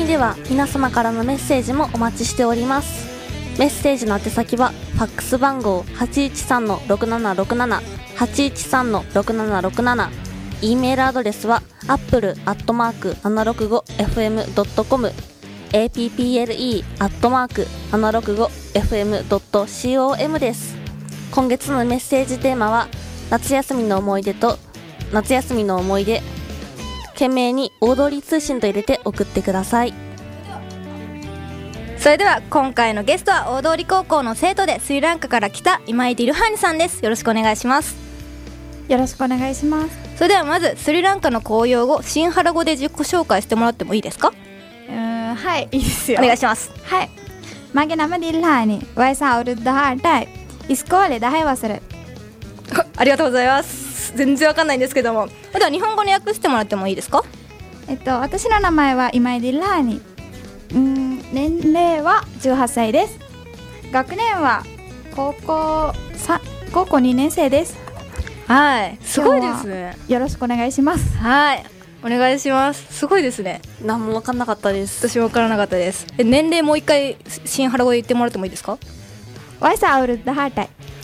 では皆様からのメッセージもお待ちしております。メッセージの宛先はファックス番号 813-6767 813-6767、 E メールアドレスは apple@765fm.com apple@765fm.com です。今月のメッセージテーマは夏休みの思い出と夏休みの思い出、懸命に大通り通信と入れて送ってください。 それでは今回のゲストは大通高校の生徒でスリランカから来た今井ディルハーニさんです。よろしくお願いします。 よろしくお願いします。 それではまずスリランカの公用語シンハラ語で自己紹介してもらってもいいですか？ はい、いいですよ。 お願いします。 はい。Mage nama Dilhani, Vaisa awurudu 10 Iskole dahay wasaru。 ありがとうございます。全然わかんないんですけども、では日本語に訳してもらってもいいですか？ 私の名前は今井ディルハーニ。年齢は18歳です。学年は高校2年生です。 はい、すごいですね。 よろしくお願いします。 はい、お願いします。すごいですね。 何も分かんなかったです。 私も分からなかったです。年齢もう一回シンハラ語で言ってもらってもいいですか ？Vaisa awurudu 10。 わ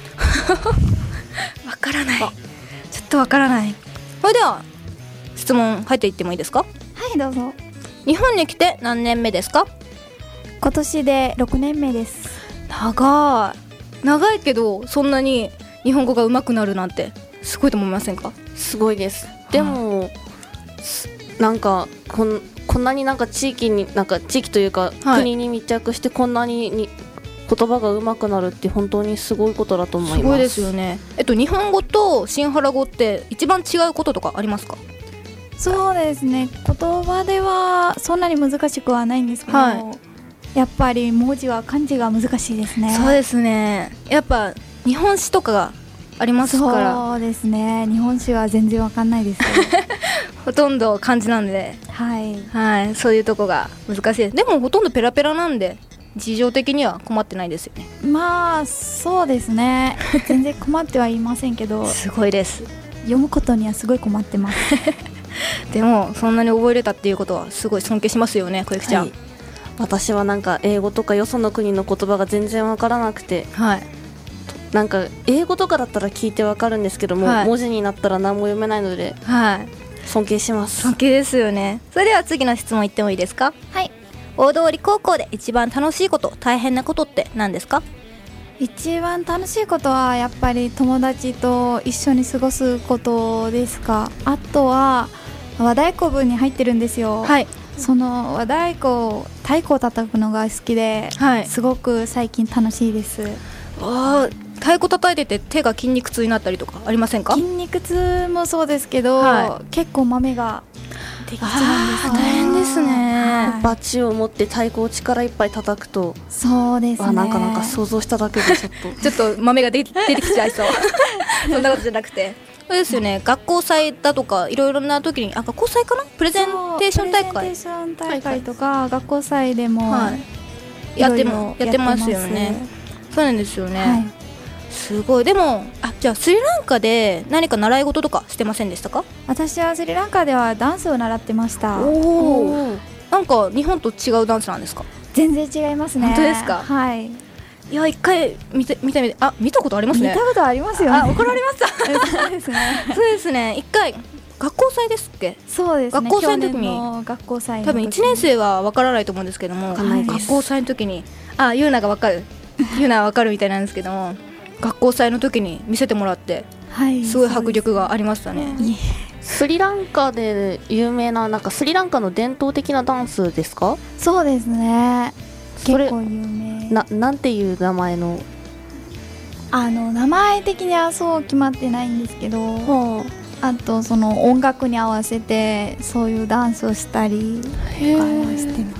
からない。ちょっとわからない。それでは質問入っていってもいいですか？ はい、どうぞ。 日本に来て何年目ですか？ 今年で6年目です。 長いけどそんなに日本語が上手くなるなんてすごいと思いませんか？ すごいです。でも、なんかこんなになんか地域というか、 はい、 国に密着してこんなに言葉が上手くなるって本当にすごいことだと思います。 すごいですよね。日本語とシンハラ語って一番違うこととかありますか？ そうですね、言葉ではそんなに難しくはないんですけど、 はい、 やっぱり文字は漢字が難しいですね。 そうですね。やっぱ日本史とかがありますから。 そうですね、日本史は全然わかんないですほとんど漢字なんで、 はい、 はい、そういうとこが難しいです。でもほとんどペラペラなんで事情的には困ってないですよね。 まあそうですね、全然困ってはいませんけどすごいです。 読むことにはすごい困ってますでもそんなに覚えれたっていうことはすごい尊敬しますよね、小雪ちゃん。 はい、私はなんか英語とかよその国の言葉が全然わからなくて、 はい、 なんか英語とかだったら聞いてわかるんですけども、はい、文字になったら何も読めないので、 はい、 尊敬します。 尊敬ですよね。それでは次の質問いってもいいですか？ はい。 大通高校で一番楽しいこと、大変なことって何ですか？ 一番楽しいことはやっぱり友達と一緒に過ごすことですか。あとは和太鼓部に入ってるんですよ。 はい。 その和太鼓を叩くのが好きで、はい、すごく最近楽しいです。 太鼓叩いてて手が筋肉痛になったりとかありませんか？ 筋肉痛もそうですけど、はい、結構豆ができちゃうんですね。 大変ですね、 はい、バチを持って太鼓を力いっぱい叩くと、 そうですね、 なんか想像しただけでちょっとちょっと豆が出てきちゃいそうそんなことじゃなくて、そうですよね、学校祭だとかいろいろな時に、学校祭かな、プレゼンテーション大会、 プレゼンテーション大会とか、はいはい、学校祭でも、はい、 やってますよね。そうなんですよね、はい、すごい。でもじゃあスリランカで何か習い事とかしてませんでしたか？ 私はスリランカではダンスを習ってました。 なんか日本と違うダンスなんですか？ 全然違いますね。 本当ですか？ はい。 いや、一回見たことありますね。 見たことありますよね。 怒られましたそうですね。 そうですね、一回学校祭ですっけ？ そうですね、 学校祭の時に学校祭の時に多分1年生は分からないと思うんですけども、学校祭の時にユーナが分かるユーナは分かるみたいなんですけども、学校祭の時に見せてもらって、はい、すごい迫力がありましたね。 スリランカで有名な、なんかスリランカの伝統的なダンスですか？ そうですね、結構有名。 なんていう名前の？ 名前的にはそう決まってないんですけど、あとその音楽に合わせてそういうダンスをしたりとかしてます。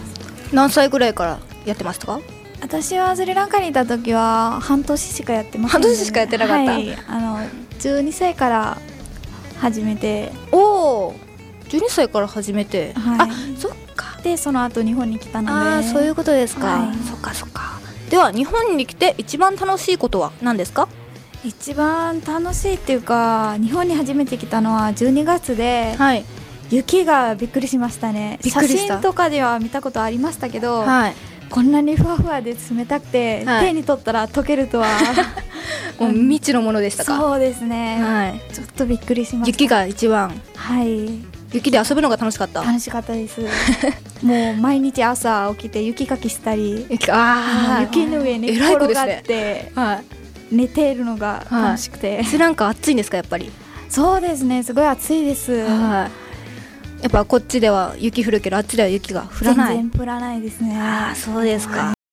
何歳ぐらいからやってましたか？ 私はスリランカにいた時は半年しかやってません、 半年しかやってなかった、 はい、12歳から始めて。 12歳から始めて、はい、そっか。 でその後日本に来たので。 そういうことですか、はい、そっかそっか。では日本に来て一番楽しいことは何ですか？ 一番楽しいっていうか、日本に初めて来たのは12月で、はい、 雪がびっくりしましたね。 びっくりした。 写真とかでは見たことありましたけど、 はい、 こんなにふわふわで冷たくて、はい、手に取ったら溶けるとはもう未知のものでしたか。 そうですね、 はい、 ちょっとびっくりしました。 雪が一番、 はい、 雪で遊ぶのが楽しかった。 楽しかったですもう毎日朝起きて雪かきしたり、雪の上に転がって、はい、寝ているのが楽しくて、 スリランカ暑いんですか、やっぱり。 そうですね、すごい暑いです。 やっぱこっちでは雪降るけど、あっちでは雪が降らない。 全然降らないですね。 そうですか。